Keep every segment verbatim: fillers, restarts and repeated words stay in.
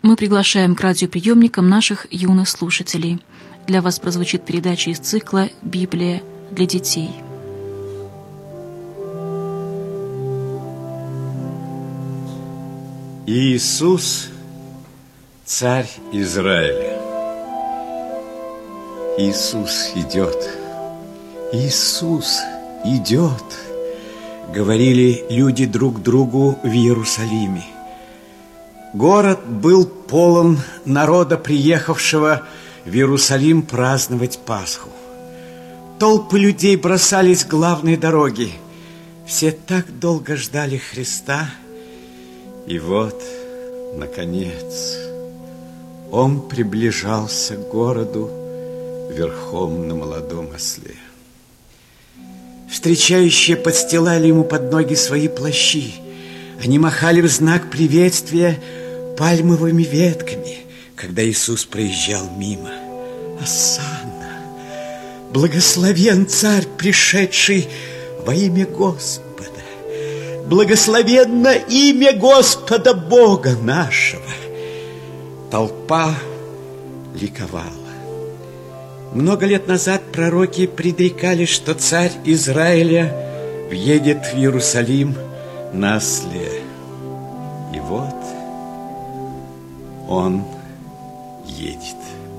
Мы приглашаем к радиоприемникам наших юных слушателей. Для вас прозвучит передача из цикла «Библия для детей». Иисус, царь Израиля. Иисус идет. Иисус идет, говорили люди друг другу в Иерусалиме. Город был полон народа, приехавшего в Иерусалим праздновать Пасху. Толпы людей бросались к главной дороге. Все так долго ждали Христа. И вот, наконец, Он приближался к городу верхом на молодом осле. Встречающие подстилали Ему под ноги свои плащи. Они махали в знак приветствия пальмовыми ветками, когда Иисус проезжал мимо. Осанна! Благословен Царь, пришедший во имя Господа! Благословенно имя Господа Бога нашего! Толпа ликовала. Много лет назад пророки предрекали, что царь Израиля въедет в Иерусалим на осле. И вот Он едет.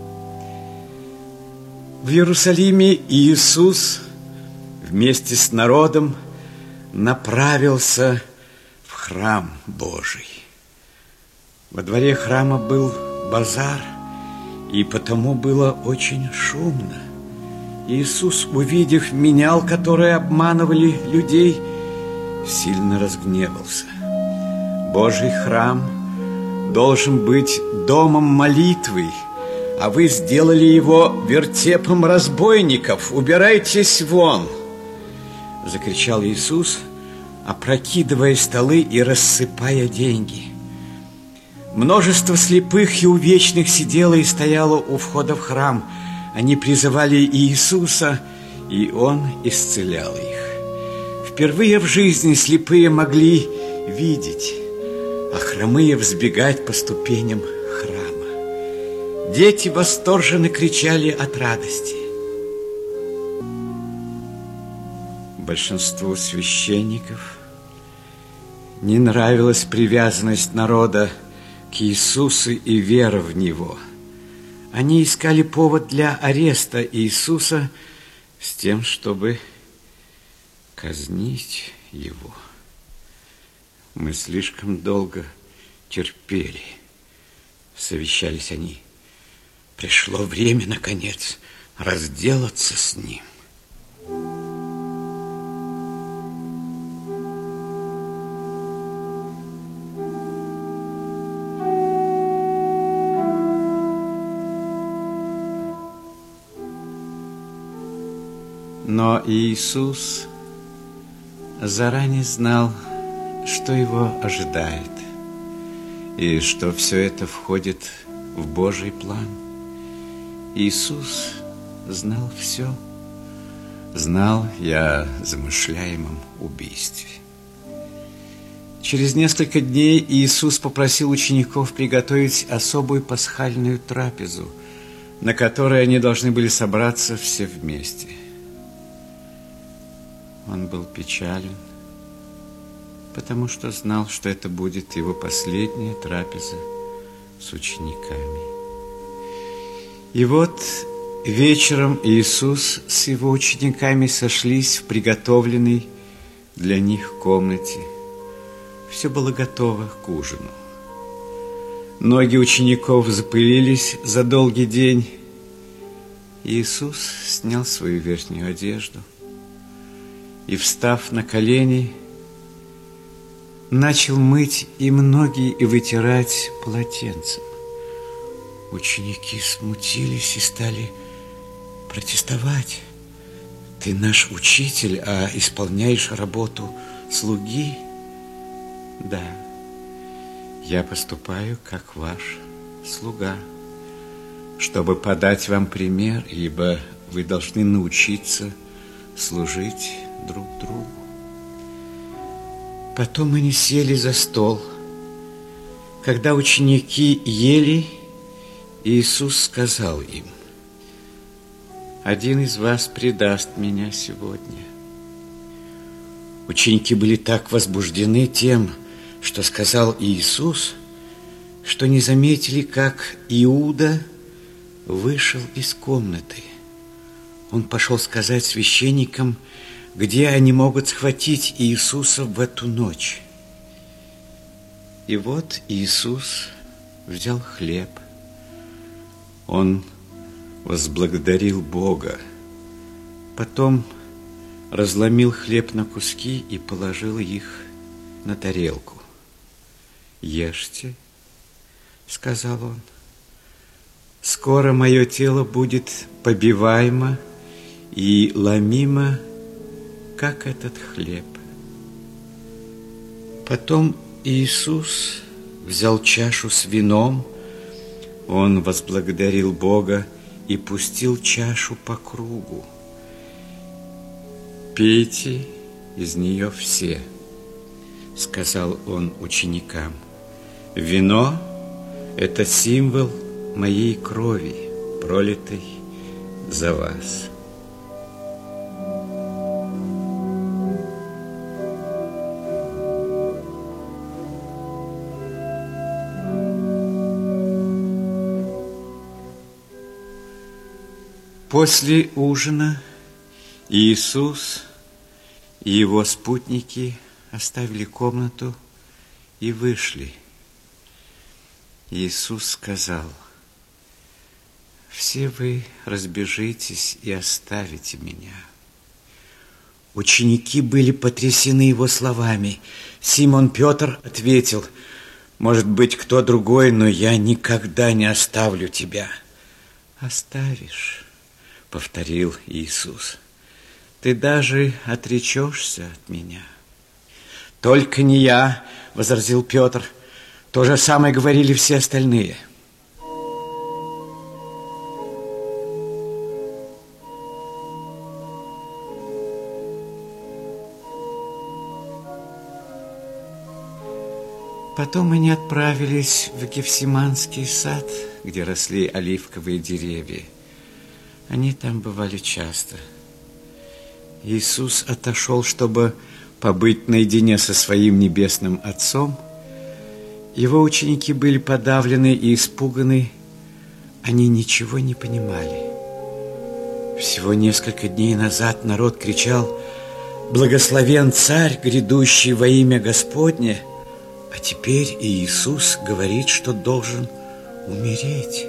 В Иерусалиме Иисус вместе с народом направился в храм Божий. Во дворе храма был базар, и потому было очень шумно. Иисус, увидев менял, которые обманывали людей, сильно разгневался. Божий храм должен быть домом молитвы, а вы сделали его вертепом разбойников. Убирайтесь вон! Закричал Иисус, опрокидывая столы и рассыпая деньги. Множество слепых и увечных сидело и стояло у входа в храм. Они призывали Иисуса, и Он исцелял их. Впервые в жизни слепые могли видеть, а хромые взбегать по ступеням храма. Дети восторженно кричали от радости. Большинству священников не нравилась привязанность народа к Иисусу и вера в Него. Они искали повод для ареста Иисуса с тем, чтобы казнить Его. Мы слишком долго терпели, совещались они. Пришло время, наконец, разделаться с Ним. Но Иисус заранее знал, что Его ожидает, и что все это входит в Божий план. Иисус знал все, знал и о замышляемом убийстве. Через несколько дней Иисус попросил учеников приготовить особую пасхальную трапезу, на которой они должны были собраться все вместе. Он был печален, потому что знал, что это будет его последняя трапеза с учениками. И вот вечером Иисус с его учениками сошлись в приготовленной для них комнате. Все было готово к ужину. Ноги учеников запылились за долгий день. Иисус снял свою верхнюю одежду и, встав на колени, начал мыть им ноги и вытирать полотенцем. Ученики смутились и стали протестовать. Ты наш учитель, а исполняешь работу слуги? Да, я поступаю как ваш слуга, чтобы подать вам пример, ибо вы должны научиться служить друг другу. Потом они сели за стол. Когда ученики ели, Иисус сказал им: «Один из вас предаст меня сегодня». Ученики были так возбуждены тем, что сказал Иисус, что не заметили, как Иуда вышел из комнаты. Он пошел сказать священникам, где они могут схватить Иисуса в эту ночь. И вот Иисус взял хлеб. Он возблагодарил Бога. Потом разломил хлеб на куски и положил их на тарелку. «Ешьте», — сказал он, — «скоро мое тело будет побиваемо и ломимо, как этот хлеб». Потом Иисус взял чашу с вином, Он возблагодарил Бога и пустил чашу по кругу. «Пейте из нее все», — сказал Он ученикам. «Вино — это символ моей крови, пролитой за вас». После ужина Иисус и его спутники оставили комнату и вышли. Иисус сказал: «Все вы разбежитесь и оставите меня». Ученики были потрясены его словами. Симон Петр ответил: «Может быть, кто другой, но я никогда не оставлю тебя». «Оставишь», — повторил Иисус, — «ты даже отречешься от меня». «Только не я», — возразил Петр. То же самое говорили все остальные. Потом они отправились в Гефсиманский сад, где росли оливковые деревья. Они там бывали часто. Иисус отошел, чтобы побыть наедине со своим небесным Отцом. Его ученики были подавлены и испуганы. Они ничего не понимали. Всего несколько дней назад народ кричал: «Благословен Царь, грядущий во имя Господне!» А теперь Иисус говорит, что должен умереть.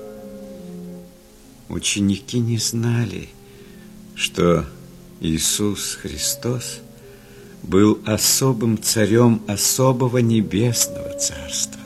Ученики не знали, что Иисус Христос был особым царем особого небесного царства.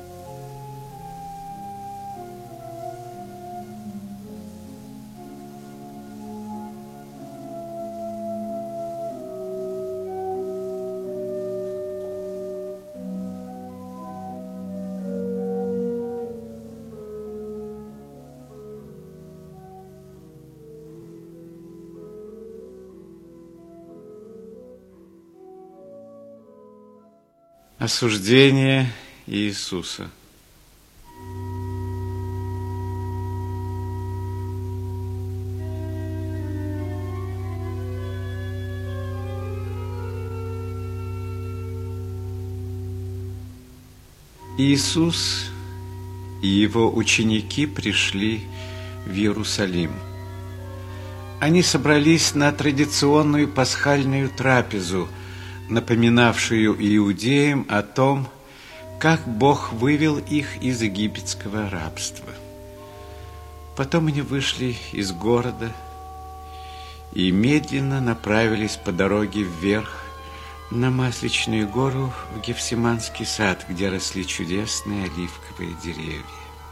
Осуждение Иисуса. Иисус и его ученики пришли в Иерусалим. Они собрались на традиционную пасхальную трапезу, напоминавшую иудеям о том, как Бог вывел их из египетского рабства. Потом они вышли из города и медленно направились по дороге вверх на Масличную гору в Гефсиманский сад, где росли чудесные оливковые деревья.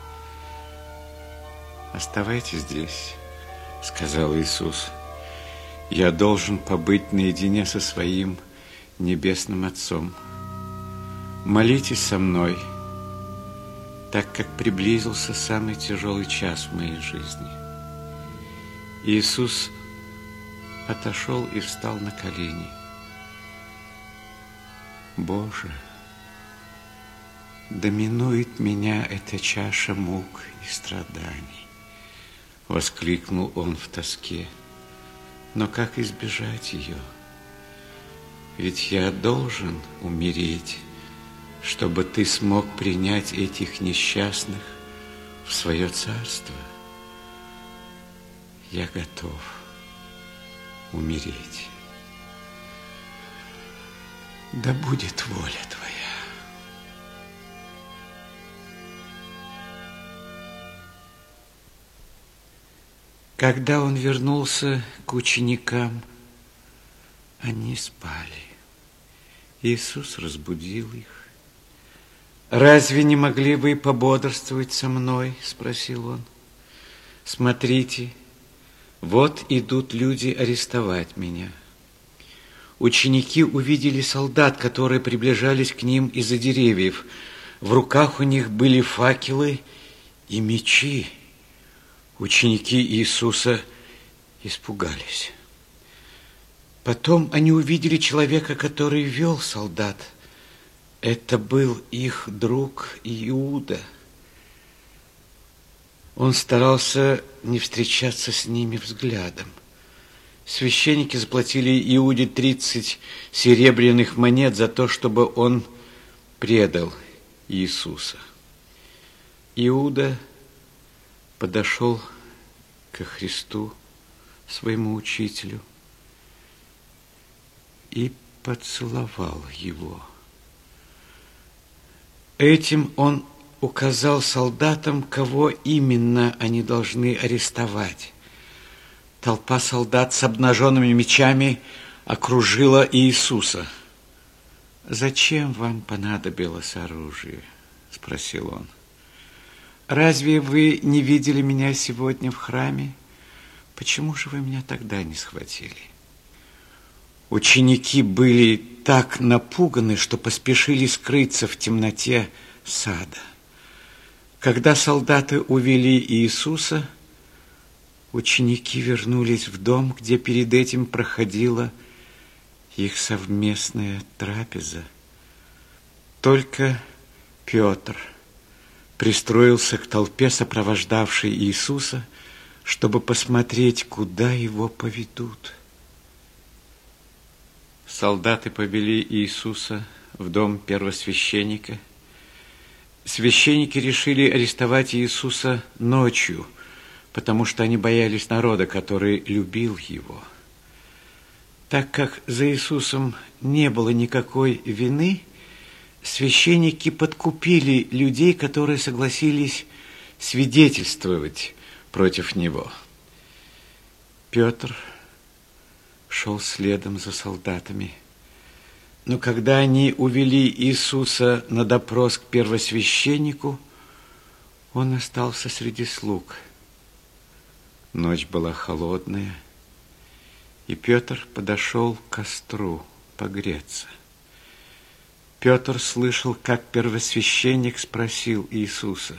«Оставайтесь здесь», — сказал Иисус. «Я должен побыть наедине со своим Небесным Отцом. Молитесь со мной, так как приблизился самый тяжелый час в моей жизни». Иисус отошел и встал на колени. «Боже, доминует меня эта чаша мук и страданий, воскликнул он в тоске. Но как избежать ее? Ведь я должен умереть, чтобы ты смог принять этих несчастных в свое царство. Я готов умереть. Да будет воля твоя. Когда он вернулся к ученикам, они спали. Иисус разбудил их. «Разве не могли вы пободрствовать со мной?» – спросил он. «Смотрите, вот идут люди арестовать меня». Ученики увидели солдат, которые приближались к ним из-за деревьев. В руках у них были факелы и мечи. Ученики Иисуса испугались. Потом они увидели человека, который вел солдат. Это был их друг Иуда. Он старался не встречаться с ними взглядом. Священники заплатили Иуде тридцать серебряных монет за то, чтобы он предал Иисуса. Иуда подошел ко Христу, своему учителю, и поцеловал его. Этим он указал солдатам, кого именно они должны арестовать. Толпа солдат с обнаженными мечами окружила Иисуса. «Зачем вам понадобилось оружие?» – спросил он. «Разве вы не видели меня сегодня в храме? Почему же вы меня тогда не схватили?» Ученики были так напуганы, что поспешили скрыться в темноте сада. Когда солдаты увели Иисуса, ученики вернулись в дом, где перед этим проходила их совместная трапеза. Только Петр пристроился к толпе, сопровождавшей Иисуса, чтобы посмотреть, куда его поведут. Солдаты повели Иисуса в дом первосвященника. Священники решили арестовать Иисуса ночью, потому что они боялись народа, который любил его. Так как за Иисусом не было никакой вины, священники подкупили людей, которые согласились свидетельствовать против него. Петр шел следом за солдатами. Но когда они увели Иисуса на допрос к первосвященнику, он остался среди слуг. Ночь была холодная, и Петр подошел к костру погреться. Петр слышал, как первосвященник спросил Иисуса: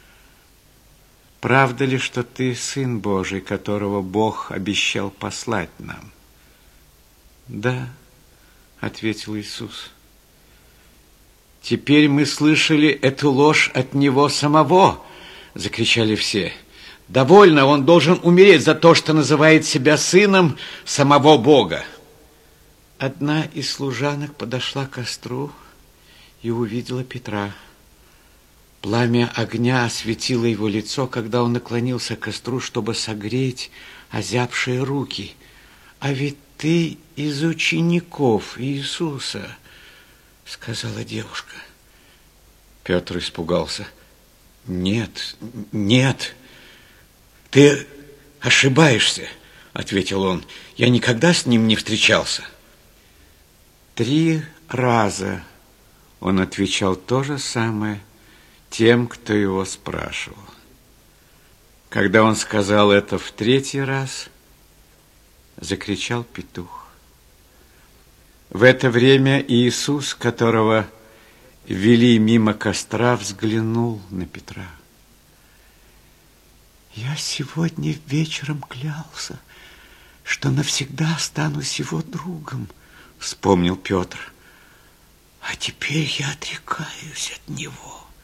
«Правда ли, что ты Сын Божий, которого Бог обещал послать нам?» «Да», — ответил Иисус. «Теперь мы слышали эту ложь от Него самого», — закричали все. «Довольно, Он должен умереть за то, что называет себя сыном самого Бога». Одна из служанок подошла к костру и увидела Петра. Пламя огня осветило его лицо, когда он наклонился к костру, чтобы согреть озябшие руки. «А ведь ты из учеников Иисуса», — сказала девушка. Петр испугался. «Нет, нет, ты ошибаешься», — ответил он. «Я никогда с ним не встречался». Три раза он отвечал то же самое тем, кто его спрашивал. Когда он сказал это в третий раз, закричал петух. В это время Иисус, которого вели мимо костра, взглянул на Петра. «Я сегодня вечером клялся, что навсегда останусь его другом», — вспомнил Петр. «А теперь я отрекаюсь от него».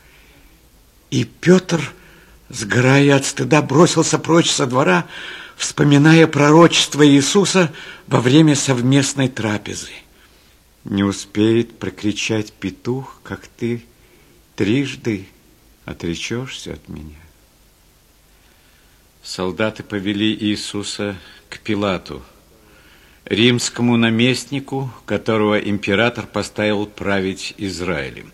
И Петр, сгорая от стыда, бросился прочь со двора, вспоминая пророчество Иисуса во время совместной трапезы. Не успеет прокричать петух, как ты трижды отречешься от меня. Солдаты повели Иисуса к Пилату, римскому наместнику, которого император поставил править Израилем.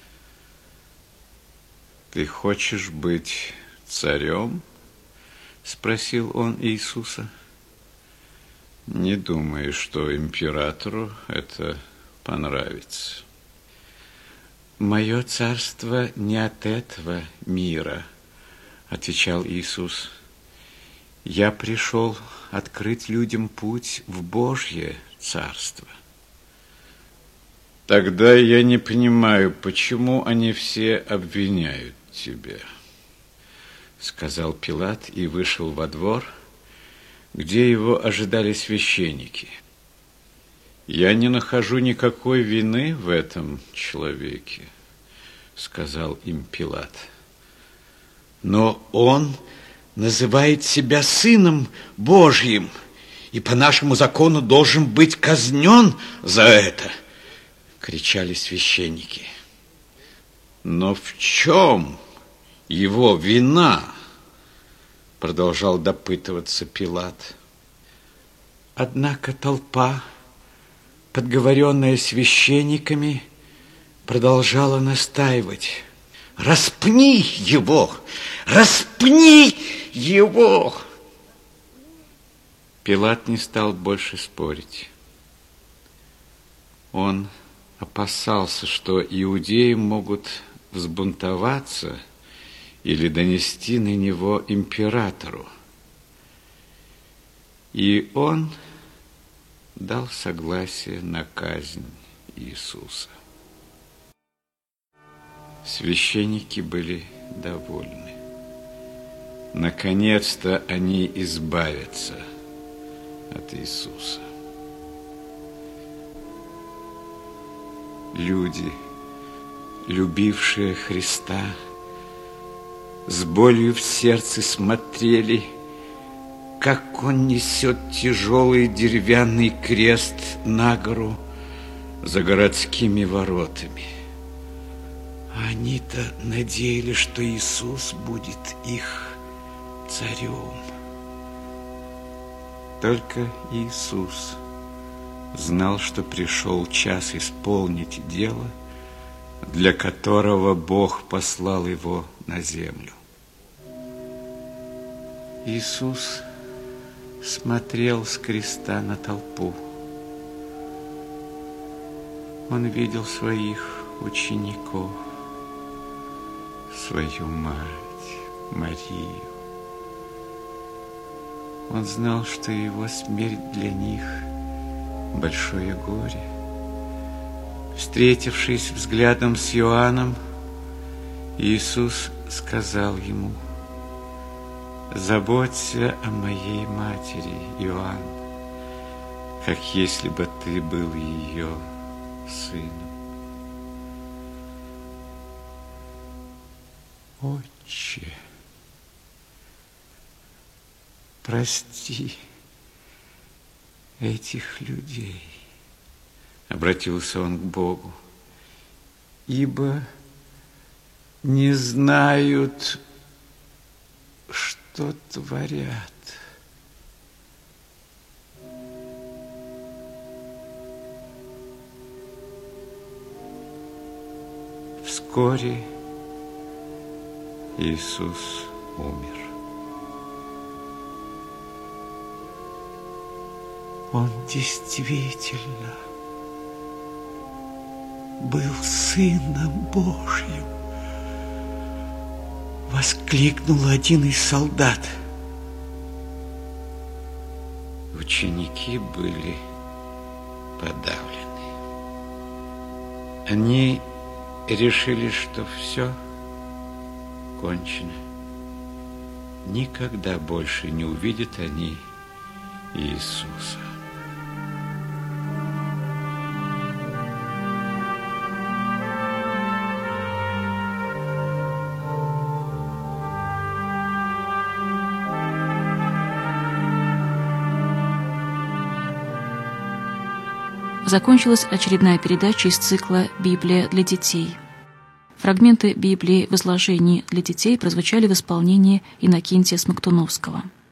«Ты хочешь быть царем?» – спросил он Иисуса. «Не думаю, что императору это понравится». «Мое царство не от этого мира», – отвечал Иисус. «Я пришел открыть людям путь в Божье царство». «Тогда я не понимаю, почему они все обвиняют тебя», – сказал Пилат и вышел во двор, где его ожидали священники. «Я не нахожу никакой вины в этом человеке», – сказал им Пилат. «Но он называет себя Сыном Божьим, и по нашему закону должен быть казнен за это», – кричали священники. «Но в чем его вина?» – продолжал допытываться Пилат. Однако толпа, подговоренная священниками, продолжала настаивать: «Распни его! Распни его!» Пилат не стал больше спорить. Он опасался, что иудеи могут взбунтоваться или донести на него императору. И он дал согласие на казнь Иисуса. Священники были довольны. Наконец-то они избавятся от Иисуса. Люди, любившие Христа, с болью в сердце смотрели, как он несет тяжелый деревянный крест на гору за городскими воротами. Они-то надеялись, что Иисус будет их царем. Только Иисус знал, что пришел час исполнить дело, для которого Бог послал его на землю. Иисус смотрел с креста на толпу. Он видел своих учеников, свою мать, Марию. Он знал, что его смерть для них большое горе. Встретившись взглядом с Иоанном, Иисус сказал ему: «Заботься о моей матери, Иоанн, как если бы ты был ее сыном». Отче, прости этих людей, обратился он к Богу, ибо не знают, что творят. Вскоре Иисус умер. Он действительно был Сыном Божьим, воскликнул один из солдат. Ученики были подавлены. Они решили, что все кончено. Никогда больше не увидят они Иисуса. Закончилась очередная передача из цикла «Библия для детей». Фрагменты Библии в изложении для детей прозвучали в исполнении Иннокентия Смоктуновского.